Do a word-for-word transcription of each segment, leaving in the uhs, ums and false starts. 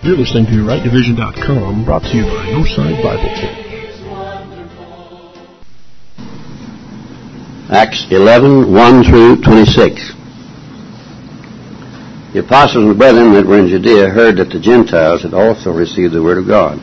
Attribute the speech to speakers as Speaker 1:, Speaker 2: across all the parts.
Speaker 1: You're listening to right division dot com, brought to you by Northside Bible Church.
Speaker 2: Acts eleven, one through twenty-six. The apostles and brethren that were in Judea heard that the Gentiles had also received the word of God.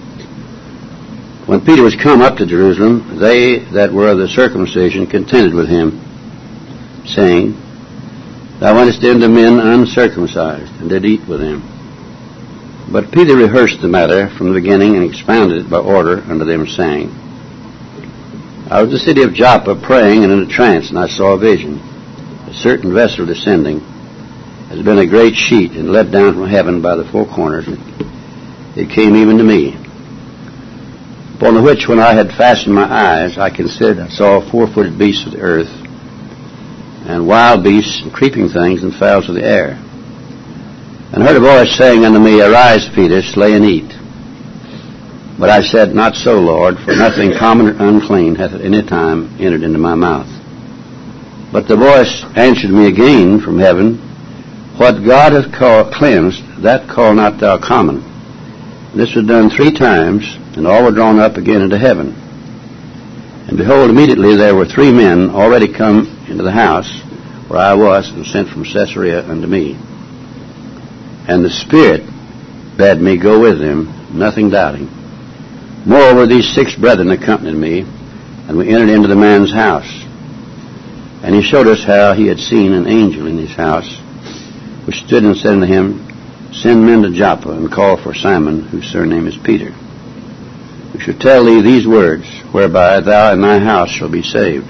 Speaker 2: When Peter was come up to Jerusalem, they that were of the circumcision contended with him, saying, Thou wentest in to men uncircumcised, and did eat with them. But Peter rehearsed the matter from the beginning and expounded it by order unto them, saying, I was in the city of Joppa praying and in a trance, and I saw a vision. A certain vessel descending, has been a great sheet, and let down from heaven by the four corners. It came even to me. Upon the which, when I had fastened my eyes, I considered, I saw four-footed beasts of the earth, and wild beasts, and creeping things, and fowls of the air. And I heard a voice saying unto me, Arise, Peter, slay and eat. But I said, Not so, Lord, for nothing common or unclean hath at any time entered into my mouth. But the voice answered me again from heaven, What God hath called, cleansed, that call not thou common. This was done three times, and all were drawn up again into heaven. And behold, immediately there were three men already come into the house where I was, and sent from Caesarea unto me. And the Spirit bade me go with them, nothing doubting. Moreover, these six brethren accompanied me, and we entered into the man's house. And he showed us how he had seen an angel in his house, which stood and said unto him, Send men to Joppa, and call for Simon, whose surname is Peter, who shall tell thee these words, whereby thou and thy house shall be saved.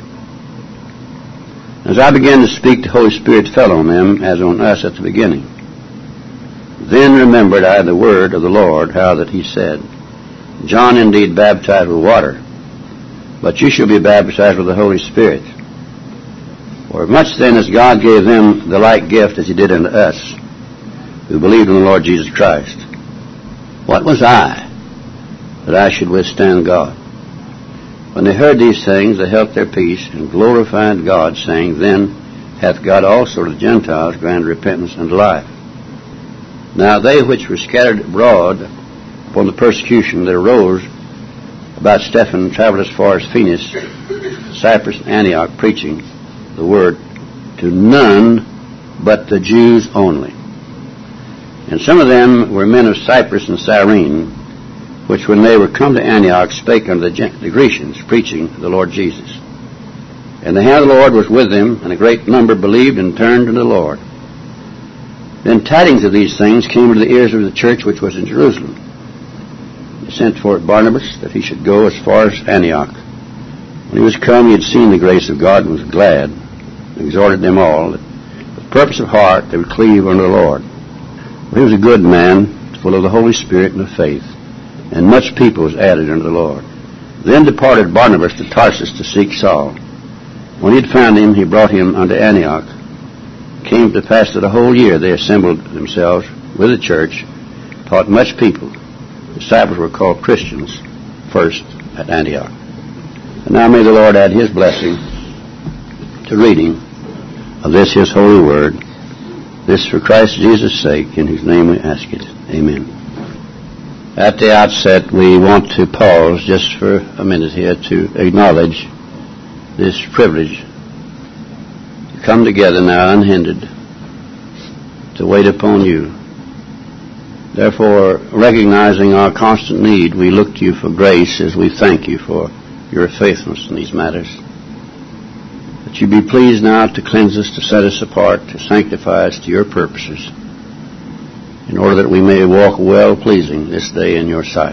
Speaker 2: As I began to speak, the Holy Spirit fell on them, as on us at the beginning. Then remembered I the word of the Lord, how that he said, John indeed baptized with water, but you shall be baptized with the Holy Spirit. For much then as God gave them the like gift as he did unto us, who believed in the Lord Jesus Christ, what was I, that I should withstand God? When they heard these things, they held their peace, and glorified God, saying, Then hath God also to the Gentiles granted repentance unto life. Now they which were scattered abroad upon the persecution that arose about Stephen traveled as far as Phoenix, Cyprus, and Antioch, preaching the word to none but the Jews only. And some of them were men of Cyprus and Cyrene, which when they were come to Antioch spake unto the, the Grecians, preaching the Lord Jesus. And the hand of the Lord was with them, and a great number believed and turned unto the Lord. Then tidings of these things came to the ears of the church which was in Jerusalem. They sent for Barnabas, that he should go as far as Antioch. When he was come, he had seen the grace of God, and was glad, and exhorted them all, that with purpose of heart they would cleave unto the Lord. For he was a good man, full of the Holy Spirit and of faith, and much people was added unto the Lord. Then departed Barnabas to Tarsus to seek Saul. When he had found him, he brought him unto Antioch. It came to pass that a whole year they assembled themselves with the church, taught much people. Disciples were called Christians first at Antioch. And now may the Lord add his blessing to reading of this his holy word. This for Christ Jesus' sake, in whose name we ask it. Amen. At the outset, we want to pause just for a minute here to acknowledge this privilege to come together now unhindered to wait upon you. Therefore, recognizing our constant need, we look to you for grace as we thank you for your faithfulness in these matters. That you be pleased now to cleanse us, to set us apart, to sanctify us to your purposes, in order that we may walk well-pleasing this day in your sight.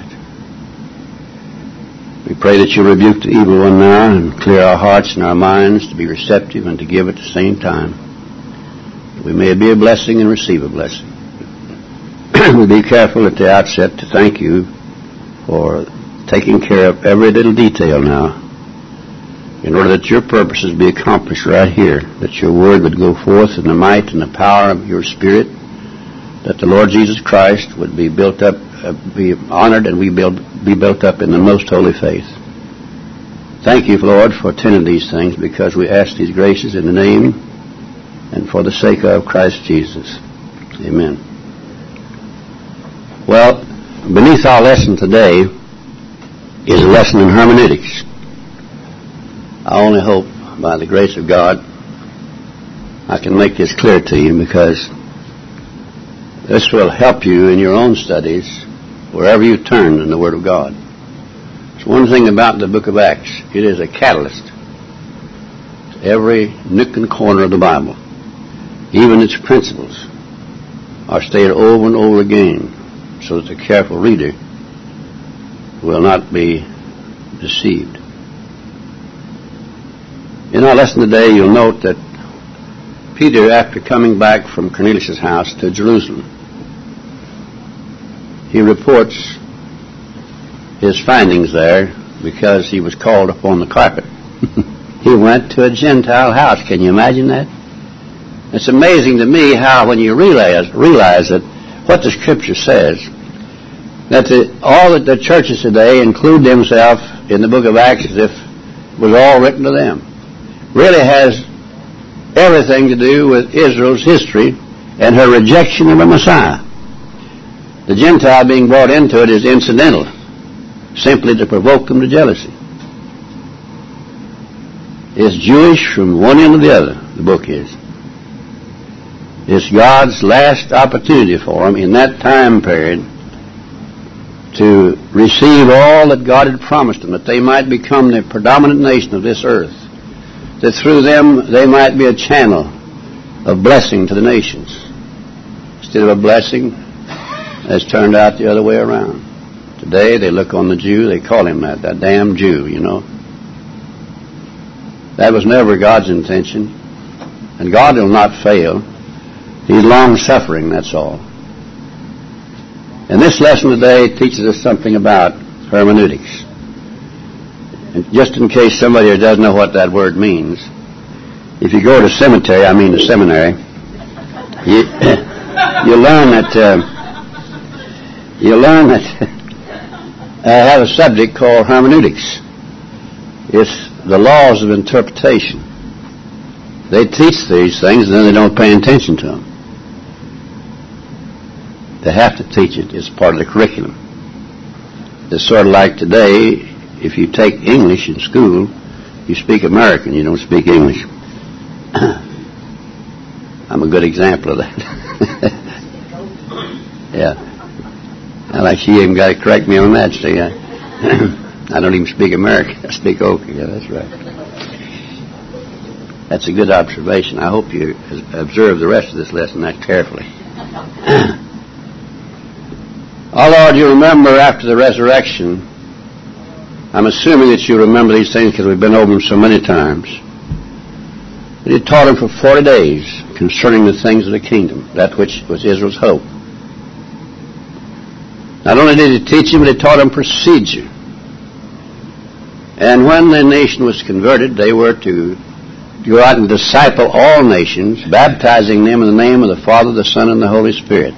Speaker 2: We pray that you rebuke the evil one now and clear our hearts and our minds to be receptive and to give at the same time, that we may be a blessing and receive a blessing. We'll be careful at the outset to thank you for taking care of every little detail now, in order that your purposes be accomplished right here, that your word would go forth in the might and the power of your Spirit, that the Lord Jesus Christ would be built up, uh, be honored, and we build, be built up in the most holy faith. Thank you, Lord, for attending these things, because we ask these graces in the name and for the sake of Christ Jesus. Amen. Well, beneath our lesson today is a lesson in hermeneutics. I only hope, by the grace of God, I can make this clear to you, because this will help you in your own studies wherever you turn in the Word of God. It's one thing about the book of Acts. It is a catalyst to every nook and corner of the Bible. Even its principles are stated over and over again, so that the careful reader will not be deceived. In our lesson today, you'll note that Peter, after coming back from Cornelius' house to Jerusalem, he reports his findings there because he was called upon the carpet. He went to a Gentile house. Can you imagine that? It's amazing to me how, when you realize, realize that what the Scripture says, that the, all that the churches today include themselves in the book of Acts as if it was all written to them, really has everything to do with Israel's history and her rejection of a Messiah. The Gentile being brought into it is incidental, simply to provoke them to jealousy. It's Jewish from one end to the other, the book is. It's God's last opportunity for them in that time period to receive all that God had promised them, that they might become the predominant nation of this earth, that through them they might be a channel of blessing to the nations, instead of a blessing that's turned out the other way around. Today they look on the Jew, they call him that, that damn Jew, you know. That was never God's intention, and God will not fail. He's long-suffering, that's all. And this lesson today teaches us something about hermeneutics. And just in case somebody here doesn't know what that word means, if you go to cemetery, I mean the seminary, you, you learn that uh, you learn that I have a subject called hermeneutics. It's the laws of interpretation. They teach these things, and then they don't pay attention to them. They have to teach it. It's part of the curriculum. It's sort of like today, if you take English in school, you speak American, you don't speak English. I'm a good example of that. Yeah. And like she even got to correct me on that. See, I, I don't even speak American. I speak Okie. Yeah, that's right. That's a good observation. I hope you observe the rest of this lesson that carefully. Oh, Lord, you remember after the resurrection, I'm assuming that you remember these things because we've been over them so many times. And he taught them for forty days concerning the things of the kingdom, that which was Israel's hope. Not only did he teach them, but he taught them procedure. And when the nation was converted, they were to go out and disciple all nations, baptizing them in the name of the Father, the Son, and the Holy Spirit.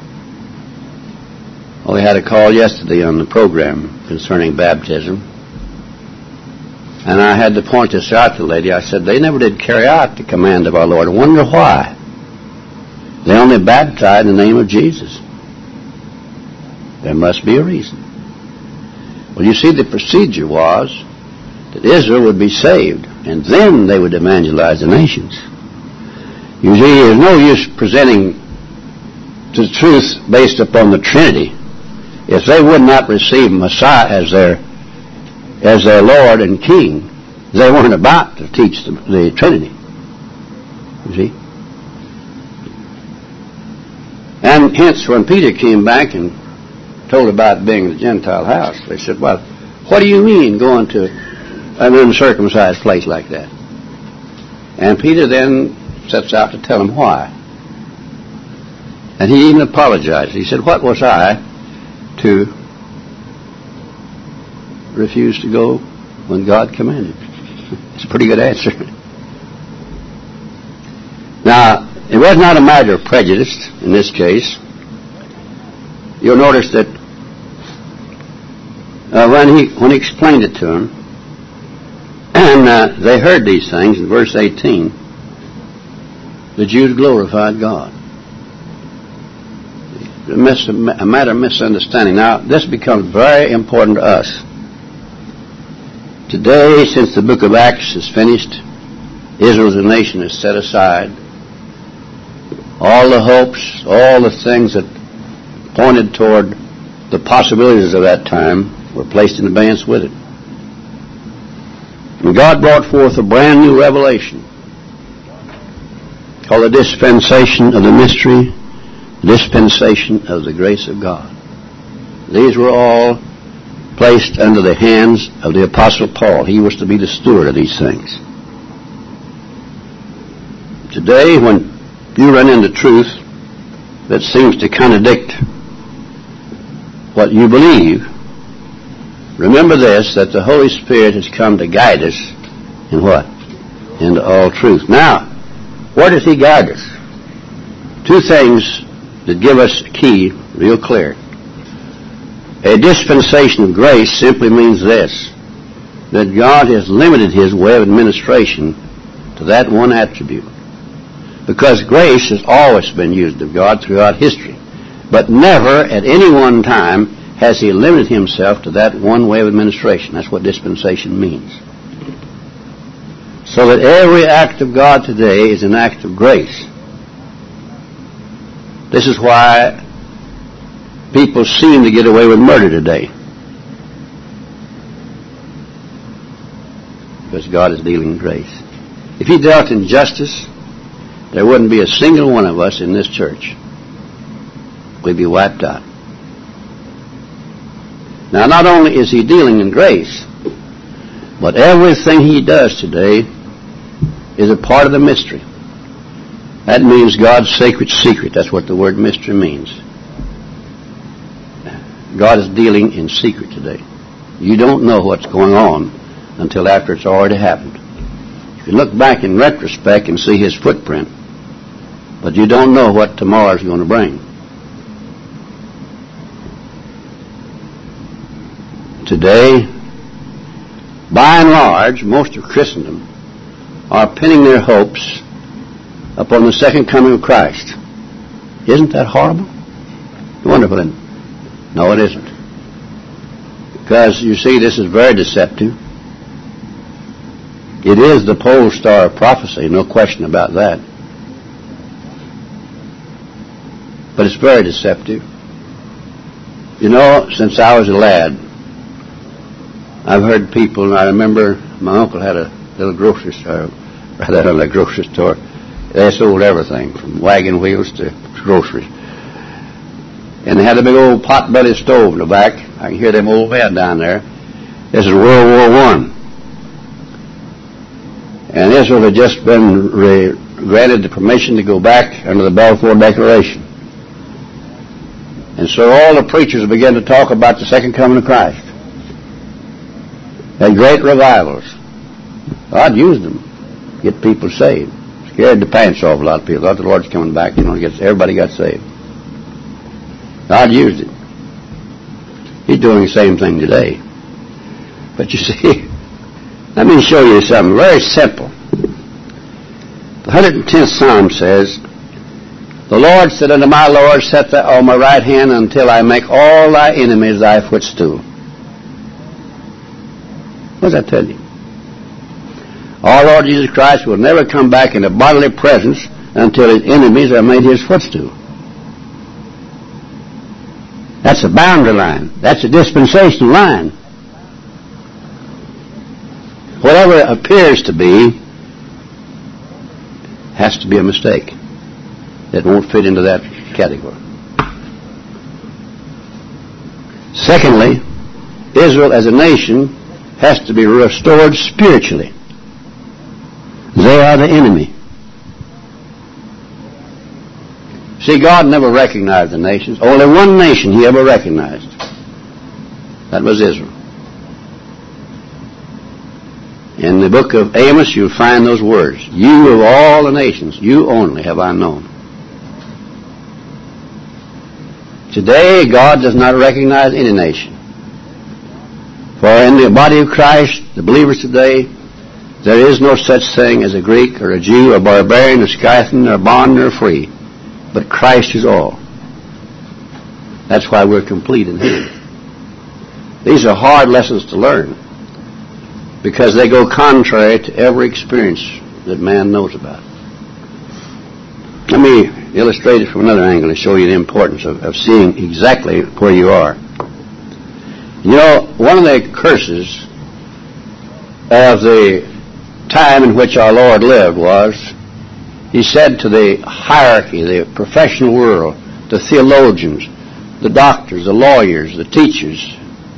Speaker 2: Well, we had a call yesterday on the program concerning baptism. And I had to point this out to the lady. I said, they never did carry out the command of our Lord. I wonder why. They only baptized in the name of Jesus. There must be a reason. Well, you see, the procedure was that Israel would be saved, and then they would evangelize the nations. You see, there's no use presenting the truth based upon the Trinity if they would not receive Messiah as their as their Lord and King. They weren't about to teach the, the Trinity. You see? And hence, when Peter came back and told about being in the Gentile house, they said, well, what do you mean going to an uncircumcised place like that? And Peter then sets out to tell him why. And he even apologized. He said, what was I to refuse to go when God commanded? It's a pretty good answer. Now, it was not a matter of prejudice in this case. You'll notice that uh, when he when he explained it to them, and uh, they heard these things in verse eighteen, the Jews glorified God. a, mis- a matter of misunderstanding. Now, this becomes very important to us. Today, since the book of Acts is finished, Israel as a nation is set aside. All the hopes, all the things that pointed toward the possibilities of that time were placed in abeyance with it. And God brought forth a brand new revelation called the dispensation of the mystery, the dispensation of the grace of God. These were all placed under the hands of the Apostle Paul. He was to be the steward of these things. Today, when you run into truth that seems to contradict what you believe, remember this, that the Holy Spirit has come to guide us in what? Into all truth. Now, where does He guide us? Two things that give us a key real clear. A dispensation of grace simply means this, that God has limited His way of administration to that one attribute. Because grace has always been used of God throughout history. But never at any one time has He limited Himself to that one way of administration. That's what dispensation means. So that every act of God today is an act of grace. This is why people seem to get away with murder today. Because God is dealing in grace. If He dealt in justice, there wouldn't be a single one of us in this church. We'd be wiped out. Now, not only is He dealing in grace, but everything He does today is a part of the mystery. That means God's sacred secret. That's what the word mystery means. God is dealing in secret today. You don't know what's going on until after it's already happened. You can look back in retrospect and see His footprint, but you don't know what tomorrow is going to bring. Today, by and large, most of Christendom are pinning their hopes upon the second coming of Christ. Isn't that horrible? Wonderful, isn't it? No, it isn't. Because, you see, this is very deceptive. It is the pole star of prophecy, no question about that. But it's very deceptive. You know, since I was a lad, I've heard people, and I remember my uncle had a little grocery store, rather than a grocery store. They sold everything, from wagon wheels to groceries. And they had a big old pot-belly stove in the back. I can hear them old men down there. This is World War One. And Israel had just been re- granted the permission to go back under the Balfour Declaration. And so all the preachers began to talk about the second coming of Christ. Had great revivals. God used them to get people saved. Scared the pants off a lot of people. Thought the Lord's coming back. You know, gets, everybody got saved. God used it. He's doing the same thing today. But you see, let me show you something very simple. The one hundred tenth Psalm says, "The Lord said unto my Lord, Set thou on my right hand until I make all thy enemies thy footstool." What does that tell you? Our Lord Jesus Christ will never come back in a bodily presence until His enemies are made His footstool. That's a boundary line. That's a dispensational line. Whatever it appears to be has to be a mistake. It won't fit into that category. Secondly, Israel as a nation has to be restored spiritually. They are the enemy. See, God never recognized the nations. Only one nation He ever recognized. That was Israel. In the book of Amos, you'll find those words. You of all the nations, you only have I known. Today, God does not recognize any nation. For in the body of Christ, the believers today, there is no such thing as a Greek or a Jew, a barbarian, a Scythian, or a bond, or free. But Christ is all. That's why we're complete in Him. These are hard lessons to learn because they go contrary to every experience that man knows about. Let me illustrate it from another angle to show you the importance of, of seeing exactly where you are. You know, one of the curses of the time in which our Lord lived was, He said to the hierarchy, the professional world, the theologians, the doctors, the lawyers, the teachers,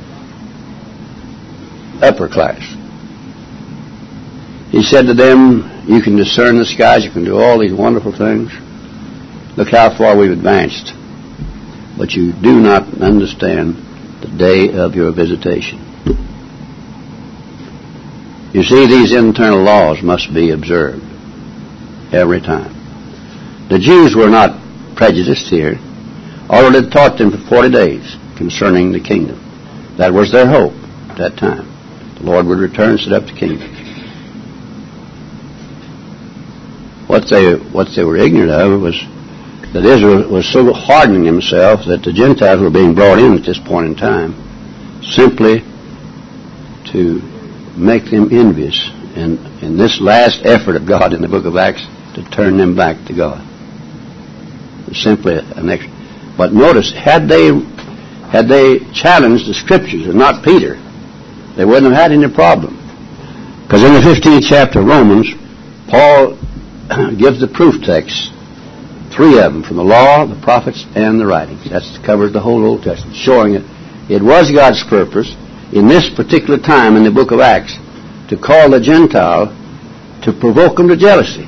Speaker 2: upper class. He said to them, you can discern the skies, you can do all these wonderful things. Look how far we've advanced. But you do not understand the day of your visitation. You see, these internal laws must be observed every time. The Jews were not prejudiced here. Our Lord had taught them for forty days concerning the kingdom. That was their hope at that time. The Lord would return and set up the kingdom. What they, what they were ignorant of was that Israel was so hardening himself that the Gentiles were being brought in at this point in time simply to make them envious in, in this last effort of God in the book of Acts to turn them back to God. It's simply an extra. But notice, had they had they challenged the Scriptures and not Peter, they wouldn't have had any problem. Because in the fifteenth chapter of Romans, Paul gives the proof texts, three of them, from the law, the prophets, and the writings. That covers the whole Old Testament, showing it. It was God's purpose in this particular time in the book of Acts to call the Gentile to provoke them to jealousy.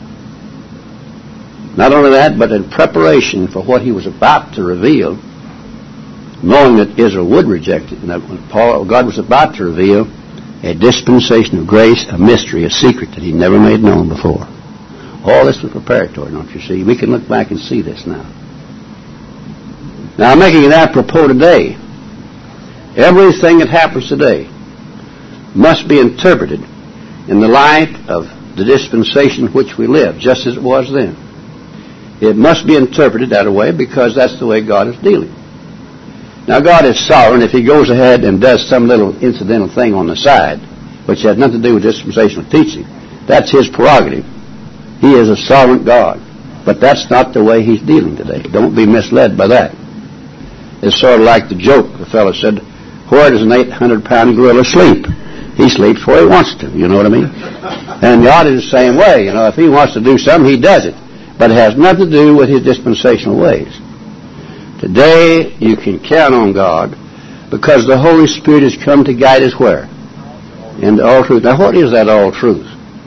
Speaker 2: Not only that, but in preparation for what He was about to reveal, knowing that Israel would reject it, and that Paul, God was about to reveal a dispensation of grace, a mystery, a secret that He never made known before. All this was preparatory, don't you see? We can look back and see this now. Now, I'm making it apropos today. Everything that happens today must be interpreted in the light of the dispensation in which we live, just as it was then. It must be interpreted that way because that's the way God is dealing. Now, God is sovereign. If He goes ahead and does some little incidental thing on the side, which has nothing to do with dispensational teaching, that's His prerogative. He is a sovereign God. But that's not the way He's dealing today. Don't be misled by that. It's sort of like the joke the fellow said, where does an eight hundred pound gorilla sleep? He sleeps where he wants to, you know what I mean? And God is the same way. You know, if He wants to do something, He does it. But it has nothing to do with His dispensational ways. Today, you can count on God because the Holy Spirit has come to guide us where? Into all truth. Now, what is that all truth?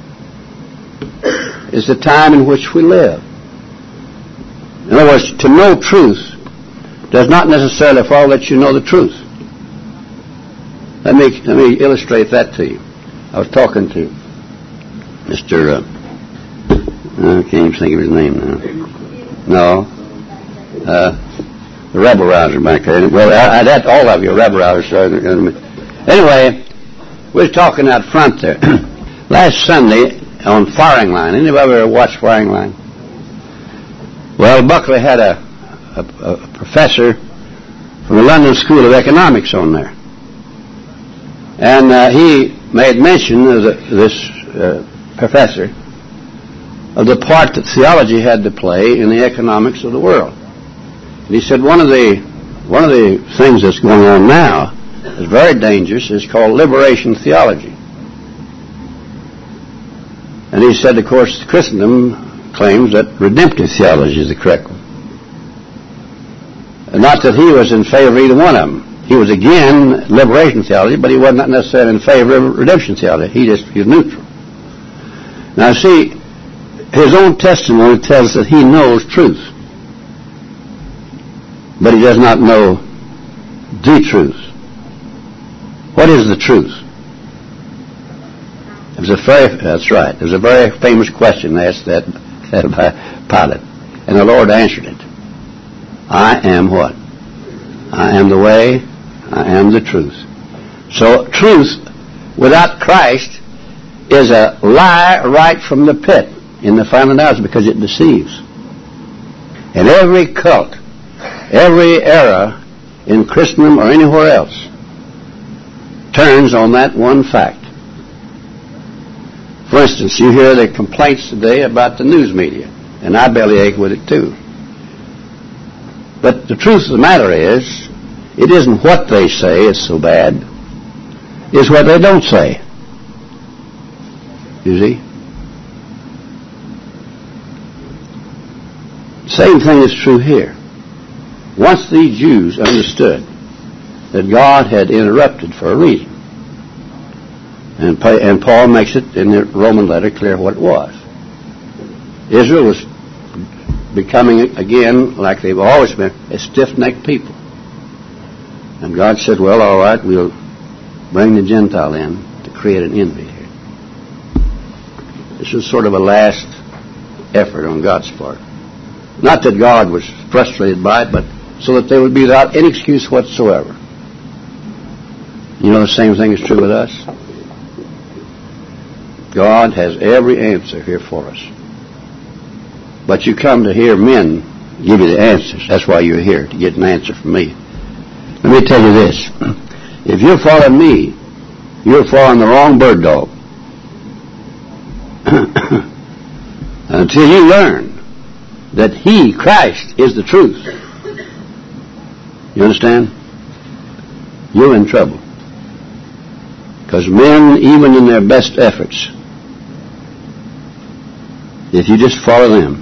Speaker 2: It's the time in which we live. In other words, to know truth does not necessarily follow that you know the truth. Let me let me illustrate that to you. I was talking to Mister Uh, I can't even think of his name now. No. Uh, the rebel rouser back there. Well, I, I, that, all of you are rebel rousers. So, anyway, we were talking out front there. Last Sunday on Firing Line. Anybody ever watched Firing Line? Well, Buckley had a, a, a professor from the London School of Economics on there. And uh, he made mention of the, this uh, professor of the part that theology had to play in the economics of the world. And he said one of the one of the things that's going on now is very dangerous. It's called liberation theology. And he said, of course, Christendom claims that redemptive theology is the correct one. And not that he was in favor of either one of them. He was again liberation theology, but he was not necessarily in favor of redemption theology. He just he was neutral. Now, see, his own testimony tells that he knows truth, but he does not know the truth. What is the truth? It was a very, that's right. It was a very famous question asked that, that by Pilate, and the Lord answered it. I am what? I am the way. I am the truth. So truth without Christ is a lie right from the pit in the final analysis because it deceives. And every cult Every era in Christendom or anywhere else turns on that one fact. For instance, you hear the complaints today about the news media, and I bellyache with it too. But the truth of the matter is, it isn't what they say is so bad, it's what they don't say. You see? Same thing is true here. Once these Jews understood that God had interrupted for a reason, and, and Paul makes it in the Roman letter clear what it was. Israel was becoming again, like they've always been, a stiff-necked people. And God said, well, all right, we'll bring the Gentile in to create an envy here. This was sort of a last effort on God's part. Not that God was frustrated by it, but so that they would be without any excuse whatsoever. You know the same thing is true with us. God has every answer here for us. But you come to hear men give you the answers. That's why you're here, to get an answer from me. Let me tell you this. If you're following me, you're following the wrong bird dog. Until you learn that He, Christ, is the truth. You understand? You're in trouble. Because men, even in their best efforts, if you just follow them,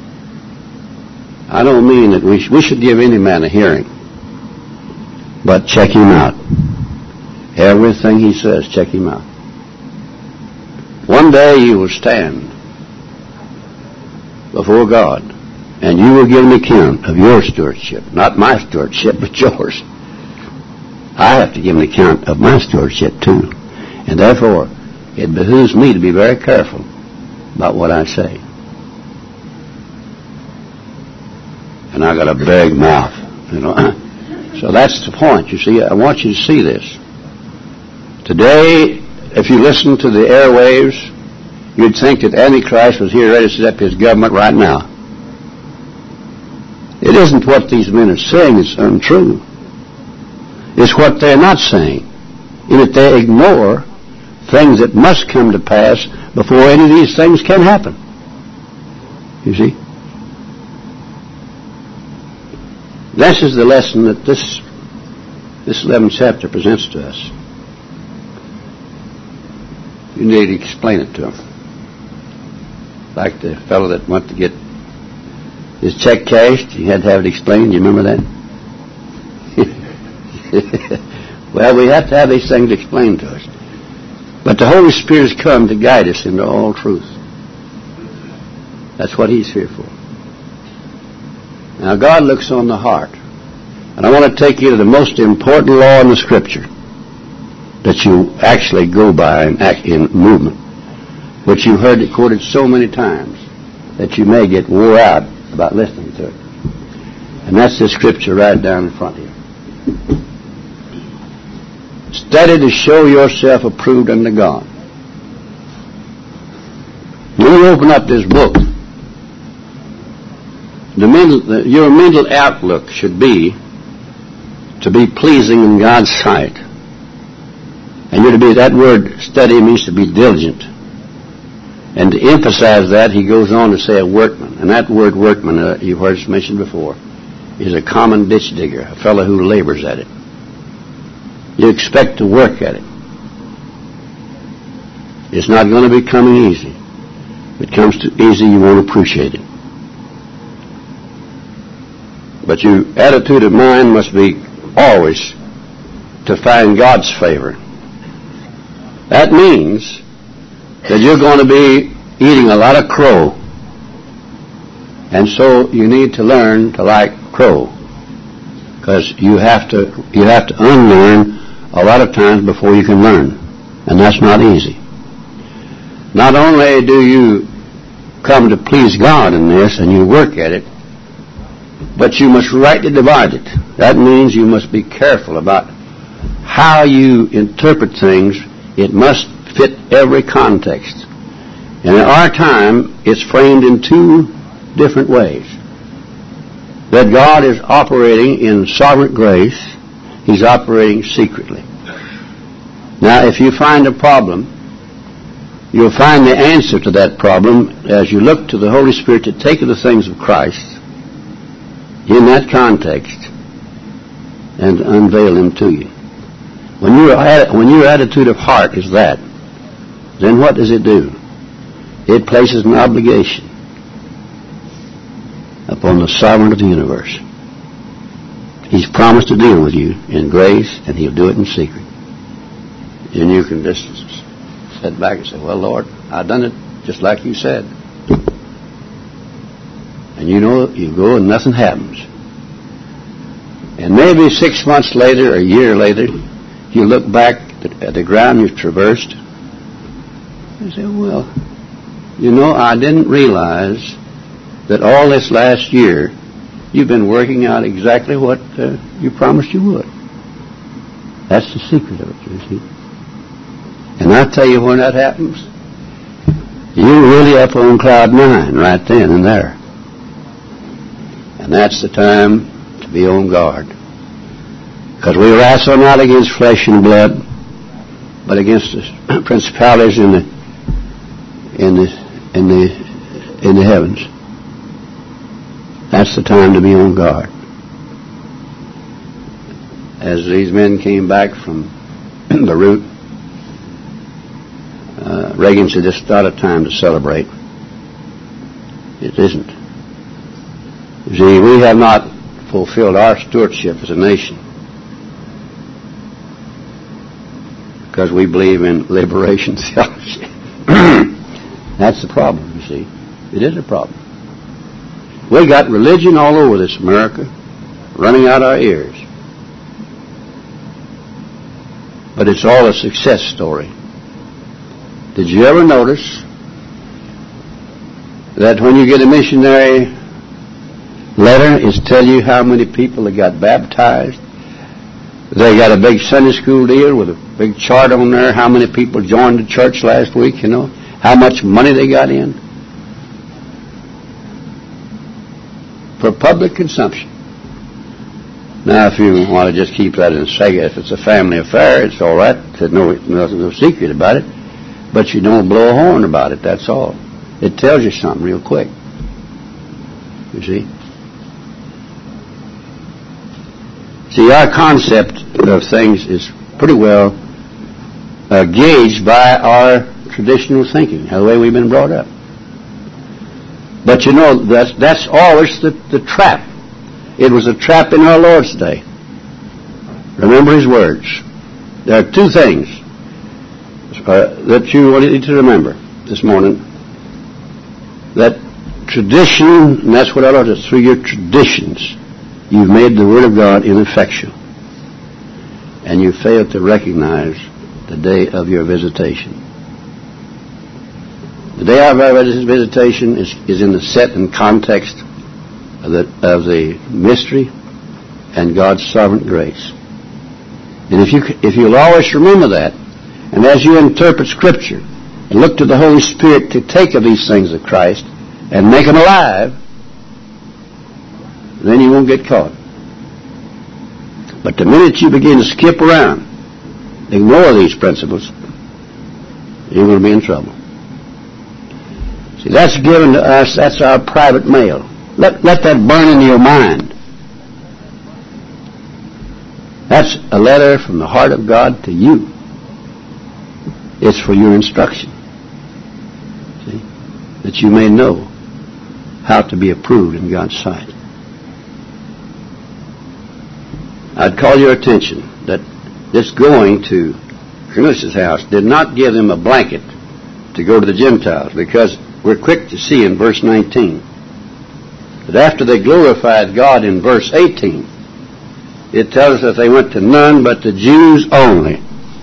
Speaker 2: I don't mean that we, sh- we should give any man a hearing, but check him out. Everything he says, check him out. One day you will stand before God, and you will give an account of your stewardship. Not my stewardship, but yours. I have to give an account of my stewardship too. And therefore, it behooves me to be very careful about what I say. And I got a big mouth, you know. So that's the point, you see. I want you to see this. Today, if you listen to the airwaves, you'd think that Antichrist was here ready to set up his government right now. It isn't what these men are saying that's untrue. It's what they're not saying. In that they ignore things that must come to pass before any of these things can happen. You see? This is the lesson that this this eleventh chapter presents to us. You need to explain it to them. Like the fellow that went to get his check cashed, he had to have it explained. You remember that? Well, we have to have these things explained to us. But the Holy Spirit has come to guide us into all truth. That's what He's here for. Now, God looks on the heart. And I want to take you to the most important law in the Scripture that you actually go by in, act, in movement, which you've heard it quoted so many times that you may get wore out about listening to it. And that's the Scripture right down in front of you. Study to show yourself approved unto God. When you open up this book, the mental, the, your mental outlook should be to be pleasing in God's sight. And you're to be, that word study means to be diligent. And to emphasize that, he goes on to say a workman. And that word workman, uh, you've heard it mentioned before, is a common ditch digger, a fellow who labors at it. You expect to work at it. It's not going to be coming easy. If it comes too easy, you won't appreciate it. But your attitude of mind must be always to find God's favor. That means that you're going to be eating a lot of crow. And so you need to learn to like crow. Because you have to you have to unlearn a lot of times before you can learn. And that's not easy. Not only do you come to please God in this and you work at it, but you must rightly divide it. That means you must be careful about how you interpret things. It must fit every context. And in our time, it's framed in two different ways. that God is operating in sovereign grace. He's operating secretly. Now, if you find a problem, you'll find the answer to that problem as you look to the Holy Spirit to take the things of Christ in that context and unveil them to you. When, your when your attitude of heart is that, then what does it do? It places an obligation upon the sovereign of the universe. He's promised to deal with you in grace, and He'll do it in secret. And you can just sit back and say, well, Lord, I've done it just like you said. And you know, you go and nothing happens. And maybe six months later or a year later, you look back at the ground you've traversed and say, well, you know, I didn't realize that all this last year you've been working out exactly what uh, you promised you would. That's the secret of it, you see. And I tell you, when that happens, you're really up on cloud nine right then and there. And that's the time to be on guard. Because we wrestle not against flesh and blood, but against the principalities in the in the in the in the heavens. That's the time to be on guard. As these men came back from Beirut, uh, Reagan said, "This is not a time to celebrate." It isn't. You see, we have not fulfilled our stewardship as a nation because we believe in liberation theology. That's the problem, you see. It is a problem. We got religion all over this America, running out our ears. But it's all a success story. Did you ever notice that when you get a missionary letter, it's tell you how many people that got baptized? They got a big Sunday school deal with a big chart on there, how many people joined the church last week, you know, how much money they got in for public consumption. Now, if you want to just keep that in a second, if it's a family affair, it's all right. There's no, nothing, no secret about it. But you don't blow a horn about it, that's all. It tells you something real quick. You see? See, our concept of things is pretty well uh, gauged by our traditional thinking, the way we've been brought up. But you know, that's, that's always the, the trap. It was a trap in our Lord's day. Remember His words. There are two things uh, that you need to remember this morning. That tradition, and that's what I Lord is, through your traditions, you've made the Word of God ineffectual. And you failed to recognize the day of your visitation. The day of our visitation is, is in the set and context of the, of the mystery and God's sovereign grace. And if, you, if you'll always remember that, and as you interpret Scripture and look to the Holy Spirit to take of these things of Christ and make them alive, then you won't get caught. But the minute you begin to skip around, ignore these principles, you're going to be in trouble. See, that's given to us, that's our private mail. Let, let that burn into your mind. That's a letter from the heart of God to you. It's for your instruction. See? That you may know how to be approved in God's sight. I'd call your attention that this going to Cornelius' house did not give him a blanket to go to the Gentiles, because we're quick to see in verse nineteen that after they glorified God in verse eighteen, it tells us that they went to none but the Jews only.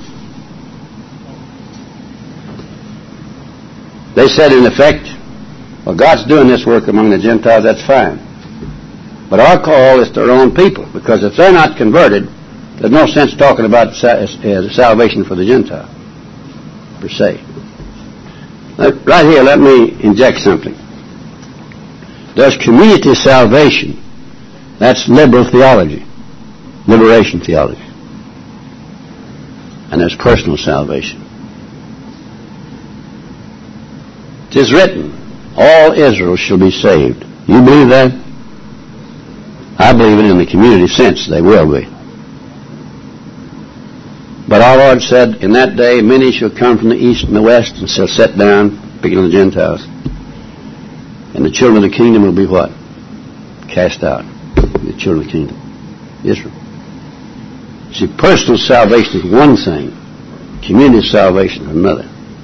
Speaker 2: They said, in effect, well, God's doing this work among the Gentiles, that's fine. But our call is to our own people, because if they're not converted, there's no sense talking about salvation for the Gentile, per se. Right here, let me inject something. There's community salvation That's liberal theology, liberation theology. And there's personal salvation. It is written, all Israel shall be saved. You believe that? I believe it in the community sense. They will be. But our Lord said, in that day many shall come from the east and the west and shall sit down, speaking of the Gentiles. And the children of the kingdom will be what? Cast out. The children of the kingdom. Israel. See, personal salvation is one thing. Community salvation is another.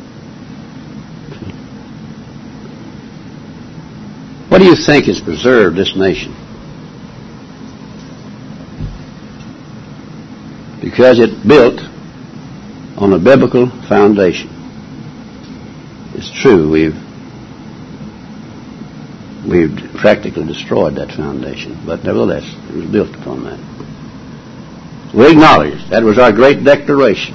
Speaker 2: What do you think has preserved this nation? Because it built on a biblical foundation. It's true, we've we've practically destroyed that foundation, but nevertheless, it was built upon that. We acknowledge that was our great declaration,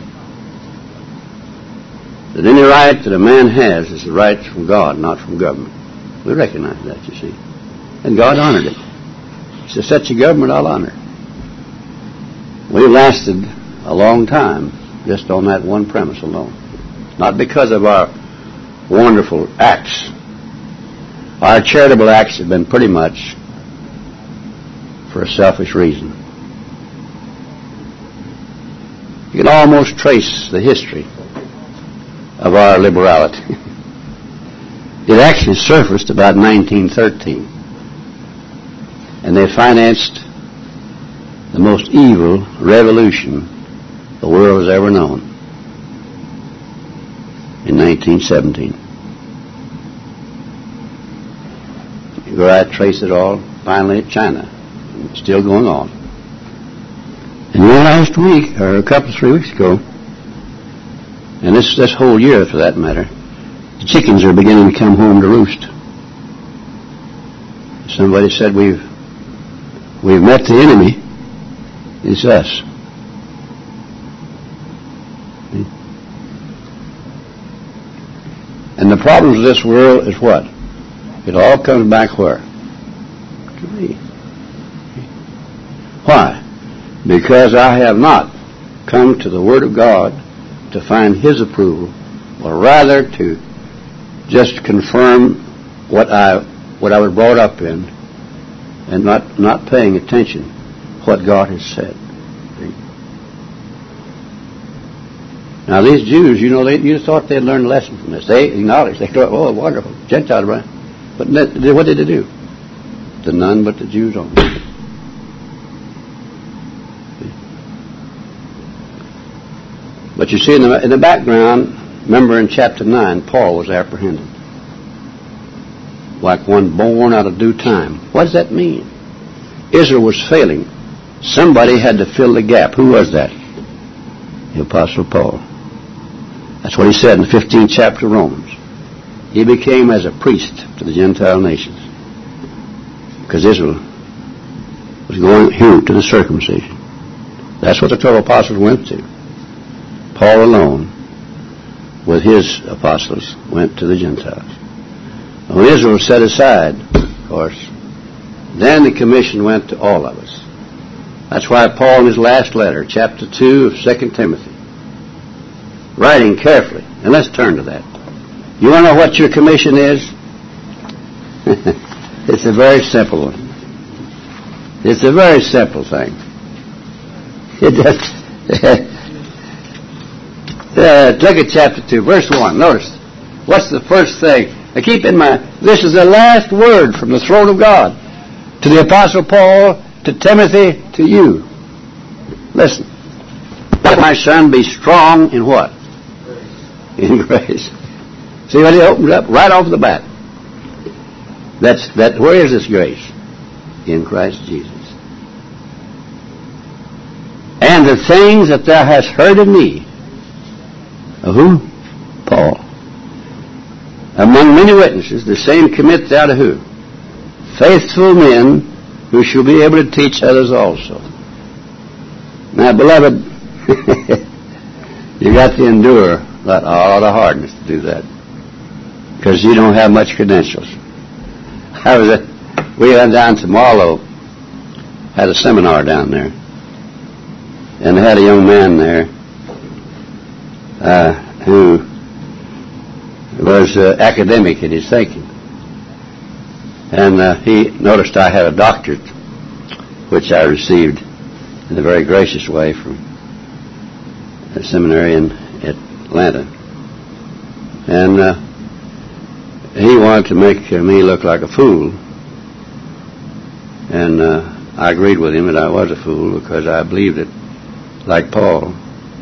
Speaker 2: that any right that a man has is the right from God, not from government. We recognize that, you see. And God honored it. He said, such a government I'll honor. We lasted a long time just on that one premise alone. Not because of our wonderful acts. Our charitable acts have been pretty much for a selfish reason. You can almost trace the history of our liberality. It actually surfaced about nineteen thirteen. And they financed the most evil revolution the world has ever known in nineteen seventeen. You go out and trace it all, finally at China. It's still going on. And then last week, or a couple of three weeks ago, and this, this whole year for that matter, the chickens are beginning to come home to roost. Somebody said, we've we've met the enemy. It's us. And the problems of this world is what? It all comes back where? To me. Why? Because I have not come to the Word of God to find His approval, or rather to just confirm what I what I was brought up in, and not, not paying attention to what God has said. Now these Jews, you know, they you thought they'd learn a lesson from this. They acknowledged, they thought, oh, wonderful, Gentiles, right? But what did they do? To none but the Jews only. But you see, in the, in the background, remember in chapter nine, Paul was apprehended. Like one born out of due time. What does that mean? Israel was failing. Somebody had to fill the gap. Who was that? The Apostle Paul. That's what he said in the fifteenth chapter of Romans. He became as a priest to the Gentile nations. Because Israel was going here to the circumcision. That's what the twelve apostles went to. Paul alone, with his apostles, went to the Gentiles. When Israel was set aside, of course, then the commission went to all of us. That's why Paul in his last letter, chapter two of Second Timothy, writing carefully, and let's turn to that. You want to know what your commission is? It's a very simple one. It's a very simple thing. It does. Uh, look at chapter two, verse one. Notice, what's the first thing? Now keep in mind, this is the last word from the throne of God to the Apostle Paul, to Timothy, to you. Listen. Let my son be strong in what? In grace. See what he opens up right off the bat. That's that. Where is this grace? In Christ Jesus. And the things that thou hast heard of me. Of who? Paul. Among many witnesses, the same commit thou to who? Faithful men who shall be able to teach others also. Now, beloved, you got to endure a lot of hardness to do that, because you don't have much credentials. I was at, we went down to Marlow had a seminar down there, and they had a young man there uh, who was uh, academic in his thinking. And uh, he noticed I had a doctorate, which I received in a very gracious way from a seminary in Atlanta. And uh, he wanted to make uh, me look like a fool. And uh, I agreed with him that I was a fool because I believed that, like Paul,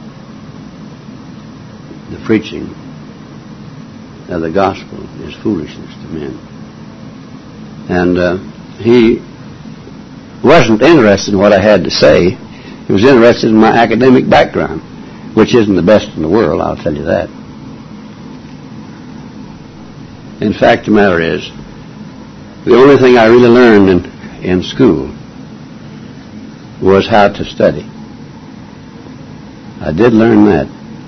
Speaker 2: the preaching of the gospel is foolishness to men. And uh, he wasn't interested in what I had to say. He was interested in my academic background, which isn't the best in the world, I'll tell you that. In fact, the matter is, the only thing I really learned in, in school was how to study. I did learn that.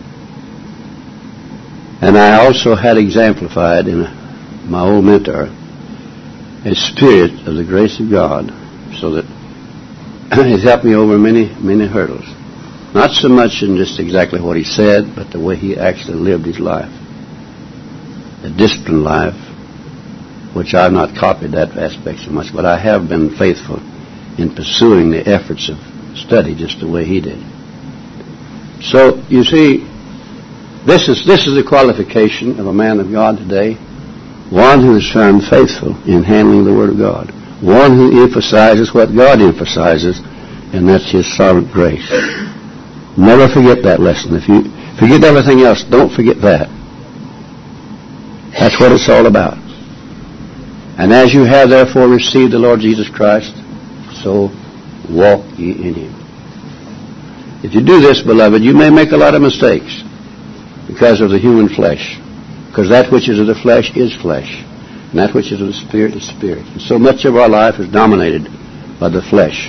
Speaker 2: And I also had exemplified in my old mentor a spirit of the grace of God, so that it helped me over many, many hurdles. Not so much in just exactly what he said, but the way he actually lived his life. A disciplined life, which I've not copied that aspect so much, but I have been faithful in pursuing the efforts of study just the way he did. So, you see, this is, this is the qualification of a man of God today. One who is found faithful in handling the Word of God. One who emphasizes what God emphasizes, and that's His sovereign grace. Never forget that lesson. If you forget everything else, don't forget that. That's what it's all about. And as you have therefore received the Lord Jesus Christ, so walk ye in Him. If you do this, beloved, you may make a lot of mistakes because of the human flesh. Because that which is of the flesh is flesh, and that which is of the Spirit is spirit. And so much of our life is dominated by the flesh.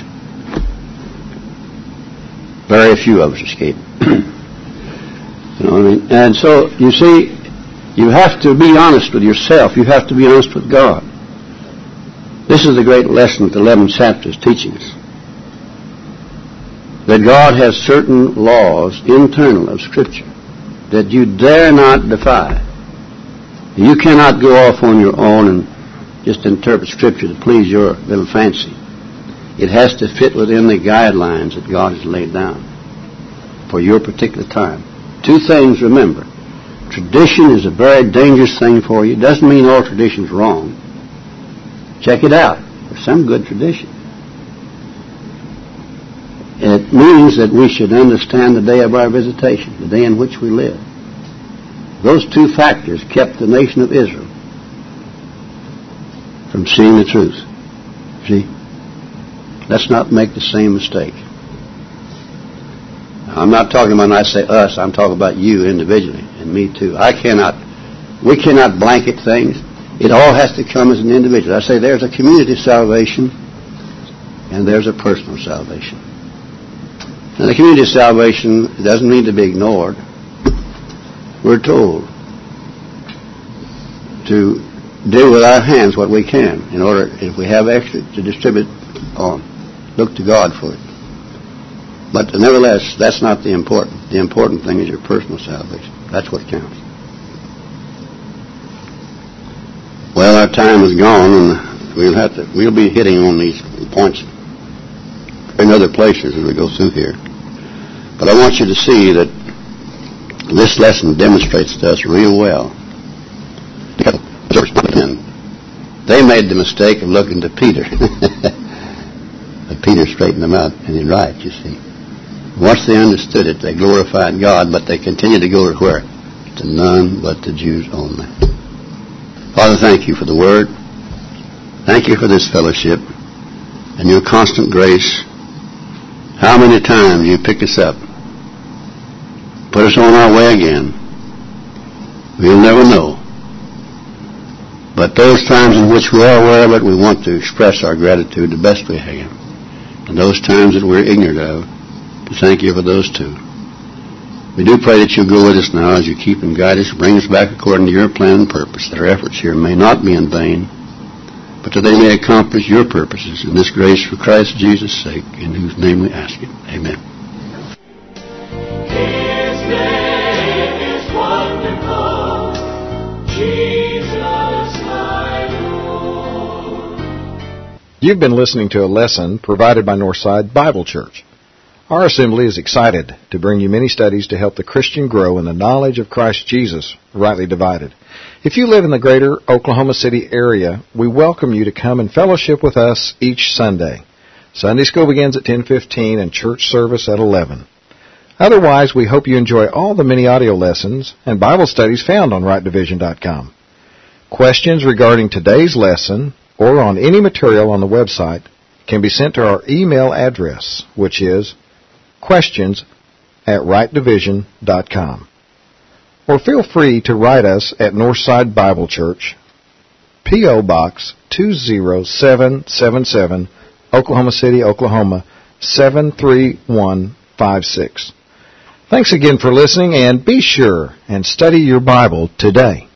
Speaker 2: Very few of us escape. You know what I mean? And so, you see, you have to be honest with yourself. You have to be honest with God. This is the great lesson that the eleventh chapter is teaching us. That God has certain laws, internal of Scripture, that you dare not defy. You cannot go off on your own and just interpret Scripture to please your little fancy. It has to fit within the guidelines that God has laid down for your particular time. Two things, remember. Tradition is a very dangerous thing for you. It doesn't mean all tradition is wrong. Check it out. There's some good tradition. It means that we should understand the day of our visitation, the day in which we live. Those two factors kept the nation of Israel from seeing the truth. See? Let's not make the same mistake. I'm not talking about when I say us, I'm talking about you individually, and me too. I cannot, we cannot blanket things. It all has to come as an individual. I say there's a community salvation, and there's a personal salvation. And the community salvation doesn't mean to be ignored. We're told to do with our hands what we can in order, if we have extra, to distribute on. Look to God for it. But nevertheless, that's not the important. The important thing is your personal salvation. That's what counts. Well, our time is gone, and we'll have to. We'll be hitting on these points in other places as we go through here. But I want you to see that this lesson demonstrates to us real well. They made the mistake of looking to Peter. But Peter straightened them out, and he's right, you see. Once they understood it, they glorified God, but they continued to go to where? To none but the Jews only. Father, thank you for the Word. Thank you for this fellowship and your constant grace. How many times you pick us up, put us on our way again. We'll never know. But those times in which we are aware of it, we want to express our gratitude the best we can. And those times that we're ignorant of, to thank you for those too. We do pray that you'll go with us now as you keep and guide us, bring us back according to your plan and purpose, that our efforts here may not be in vain, but that they may accomplish your purposes in this grace for Christ Jesus' sake, in whose name we ask it. Amen.
Speaker 3: His name is wonderful, Jesus my Lord.
Speaker 4: You've been listening to a lesson provided by Northside Bible Church. Our assembly is excited to bring you many studies to help the Christian grow in the knowledge of Christ Jesus, rightly divided. If you live in the greater Oklahoma City area, we welcome you to come and fellowship with us each Sunday. Sunday school begins at ten fifteen and church service at eleven. Otherwise, we hope you enjoy all the many audio lessons and Bible studies found on right division dot com. Questions regarding today's lesson or on any material on the website can be sent to our email address, which is questions at right division dot com. Or feel free to write us at Northside Bible Church, P O. Box two zero seven seven seven, Oklahoma City, Oklahoma seven three one five six. Thanks again for listening, and be sure and study your Bible today.